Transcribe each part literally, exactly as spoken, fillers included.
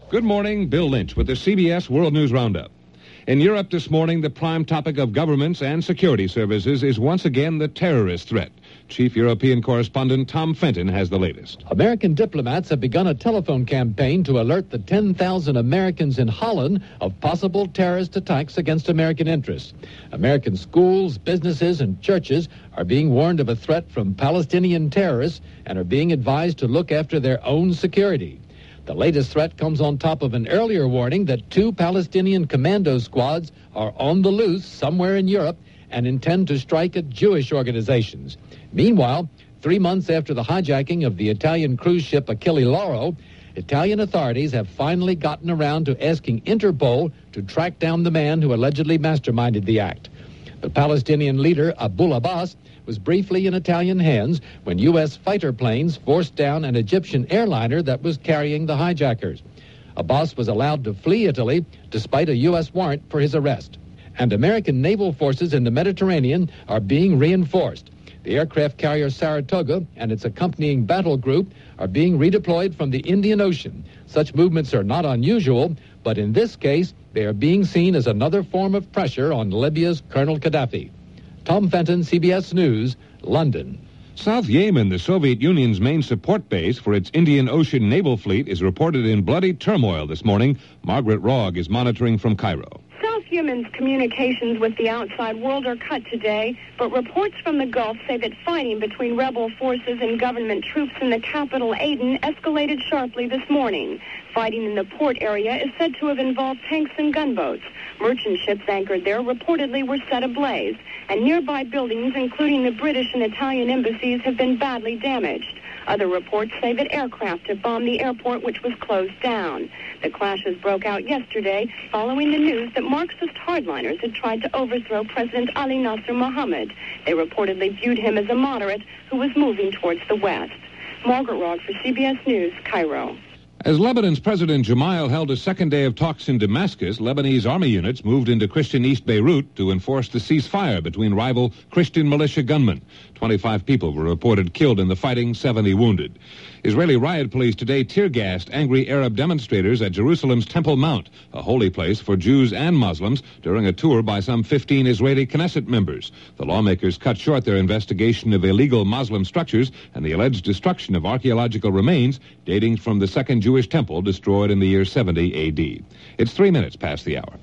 Good morning, Bill Lynch with the C B S World News Roundup. In Europe this morning, the prime topic of governments and security services is once again the terrorist threat. Chief European correspondent Tom Fenton has the latest. American diplomats have begun a telephone campaign to alert the ten thousand Americans in Holland of possible terrorist attacks against American interests. American schools, businesses, and churches are being warned of a threat from Palestinian terrorists and are being advised to look after their own security. The latest threat comes on top of an earlier warning that two Palestinian commando squads are on the loose somewhere in Europe and intend to strike at Jewish organizations. Meanwhile, three months after the hijacking of the Italian cruise ship Achille Lauro, Italian authorities have finally gotten around to asking Interpol to track down the man who allegedly masterminded the act. The Palestinian leader, Abu Abbas, was briefly in Italian hands when U S fighter planes forced down an Egyptian airliner that was carrying the hijackers. Abbas was allowed to flee Italy despite a U S warrant for his arrest. And American naval forces in the Mediterranean are being reinforced. The aircraft carrier Saratoga and its accompanying battle group are being redeployed from the Indian Ocean. Such movements are not unusual, but in this case, they are being seen as another form of pressure on Libya's Colonel Gaddafi. Tom Fenton, C B S News, London. South Yemen, the Soviet Union's main support base for its Indian Ocean naval fleet, is reported in bloody turmoil this morning. Margaret Rogg is monitoring from Cairo. South Yemen's communications with the outside world are cut today, but reports from the Gulf say that fighting between rebel forces and government troops in the capital, Aden, escalated sharply this morning. Fighting in the port area is said to have involved tanks and gunboats. Merchant ships anchored there reportedly were set ablaze, and nearby buildings, including the British and Italian embassies, have been badly damaged. Other reports say that aircraft have bombed the airport, which was closed down. The clashes broke out yesterday following the news that Marxist hardliners had tried to overthrow President Ali Nasser Mohammed. They reportedly viewed him as a moderate who was moving towards the west. Margaret Rogg for C B S News, Cairo. As Lebanon's President Gemayel held a second day of talks in Damascus, Lebanese army units moved into Christian East Beirut to enforce the ceasefire between rival Christian militia gunmen. twenty-five people were reported killed in the fighting, seventy wounded. Israeli riot police today tear-gassed angry Arab demonstrators at Jerusalem's Temple Mount, a holy place for Jews and Muslims, during a tour by some fifteen Israeli Knesset members. The lawmakers cut short their investigation of illegal Muslim structures and the alleged destruction of archaeological remains dating from the Second Jewish temple destroyed in the year seventy A D. It's three minutes past the hour.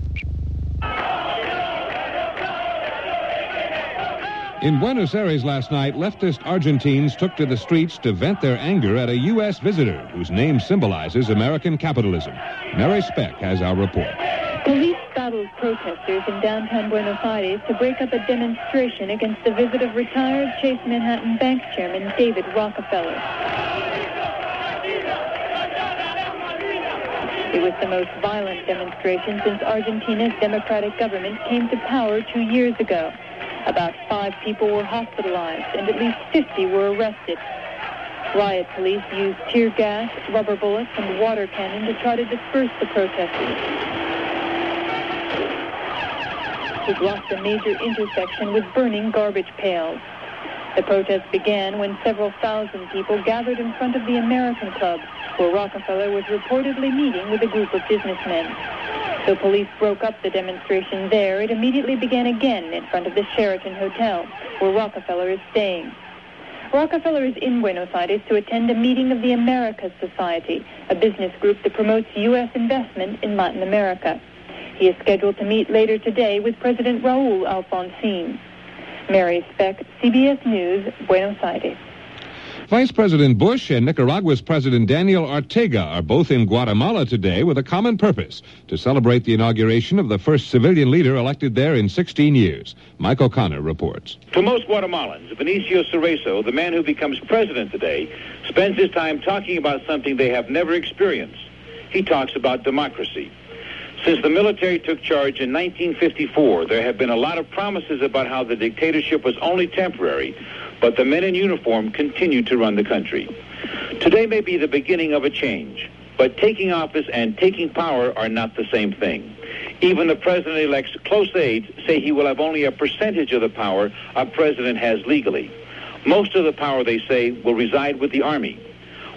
In Buenos Aires last night, leftist Argentines took to the streets to vent their anger at a U S visitor whose name symbolizes American capitalism. Mary Speck has our report. Police battled protesters in downtown Buenos Aires to break up a demonstration against the visit of retired Chase Manhattan Bank chairman David Rockefeller. It was the most violent demonstration since Argentina's democratic government came to power two years ago. About five people were hospitalized and at least fifty were arrested. Riot police used tear gas, rubber bullets, and water cannon to try to disperse the protesters. He blocked a major intersection with burning garbage pails. The protest began when several thousand people gathered in front of the American Club, where Rockefeller was reportedly meeting with a group of businessmen. Though police broke up the demonstration there, it immediately began again in front of the Sheraton Hotel, where Rockefeller is staying. Rockefeller is in Buenos Aires to attend a meeting of the Americas Society, a business group that promotes U S investment in Latin America. He is scheduled to meet later today with President Raul Alfonsín. Mary Speck, C B S News, Buenos Aires. Vice President Bush and Nicaragua's President Daniel Ortega are both in Guatemala today with a common purpose, to celebrate the inauguration of the first civilian leader elected there in sixteen years. Mike O'Connor reports. To most Guatemalans, Benicio Cerezo, the man who becomes president today, spends his time talking about something they have never experienced. He talks about democracy. Since the military took charge in nineteen fifty-four, there have been a lot of promises about how the dictatorship was only temporary, but the men in uniform continue to run the country. Today may be the beginning of a change, but taking office and taking power are not the same thing. Even the president-elect's close aides say he will have only a percentage of the power a president has legally. Most of the power, they say, will reside with the Army.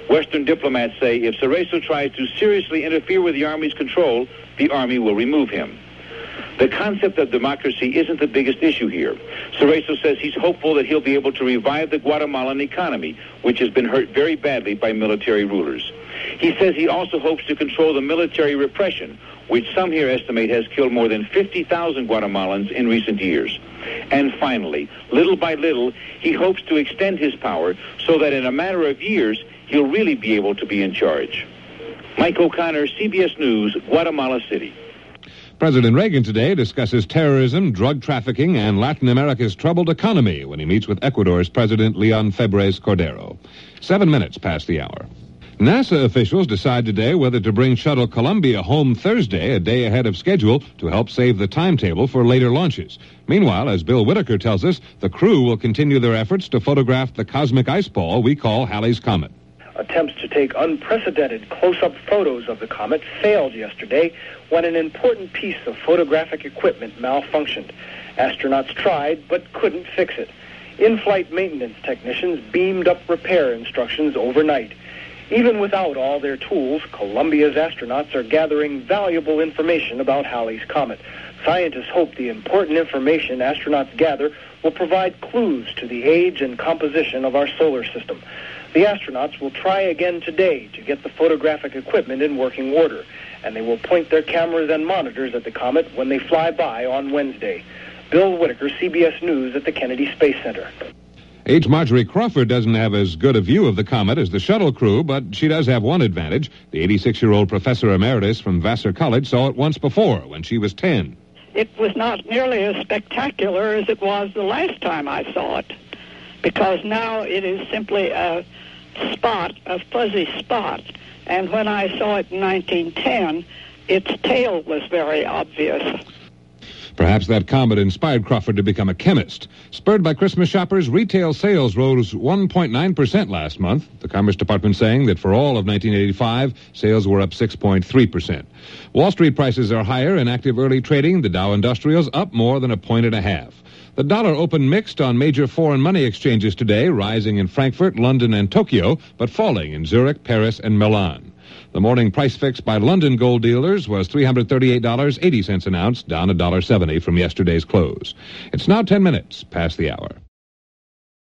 Western diplomats say if Cerezo tries to seriously interfere with the Army's control, the Army will remove him. The concept of democracy isn't the biggest issue here. Cerezo says he's hopeful that he'll be able to revive the Guatemalan economy, which has been hurt very badly by military rulers. He says he also hopes to control the military repression, which some here estimate has killed more than fifty thousand Guatemalans in recent years. And finally, little by little, he hopes to extend his power so that in a matter of years, he'll really be able to be in charge. Mike O'Connor, C B S News, Guatemala City. President Reagan today discusses terrorism, drug trafficking, and Latin America's troubled economy when he meets with Ecuador's President Leon Febres Cordero. Seven minutes past the hour. NASA officials decide today whether to bring shuttle Columbia home Thursday, a day ahead of schedule, to help save the timetable for later launches. Meanwhile, as Bill Whitaker tells us, the crew will continue their efforts to photograph the cosmic ice ball we call Halley's Comet. Attempts to take unprecedented close-up photos of the comet failed yesterday when an important piece of photographic equipment malfunctioned. Astronauts tried but couldn't fix it. In-flight maintenance technicians beamed up repair instructions overnight. Even without all their tools, Columbia's astronauts are gathering valuable information about Halley's Comet. Scientists hope the important information astronauts gather will provide clues to the age and composition of our solar system. The astronauts will try again today to get the photographic equipment in working order, and they will point their cameras and monitors at the comet when they fly by on Wednesday. Bill Whitaker, C B S News at the Kennedy Space Center. H. Marjorie Crawford doesn't have as good a view of the comet as the shuttle crew, but she does have one advantage. The eighty-six-year-old professor emeritus from Vassar College saw it once before when she was ten. It was not nearly as spectacular as it was the last time I saw it, because now it is simply a spot, a fuzzy spot. And when I saw it in nineteen ten, its tail was very obvious. Perhaps that comet inspired Crawford to become a chemist. Spurred by Christmas shoppers, retail sales rose one point nine percent last month. The Commerce Department saying that for all of nineteen eighty-five, sales were up six point three percent. Wall Street prices are higher in active early trading. The Dow Industrials up more than a point and a half. The dollar opened mixed on major foreign money exchanges today, rising in Frankfurt, London, and Tokyo, but falling in Zurich, Paris, and Milan. The morning price fix by London gold dealers was three hundred thirty-eight dollars and eighty cents an ounce, down one dollar seventy from yesterday's close. It's now ten minutes past the hour.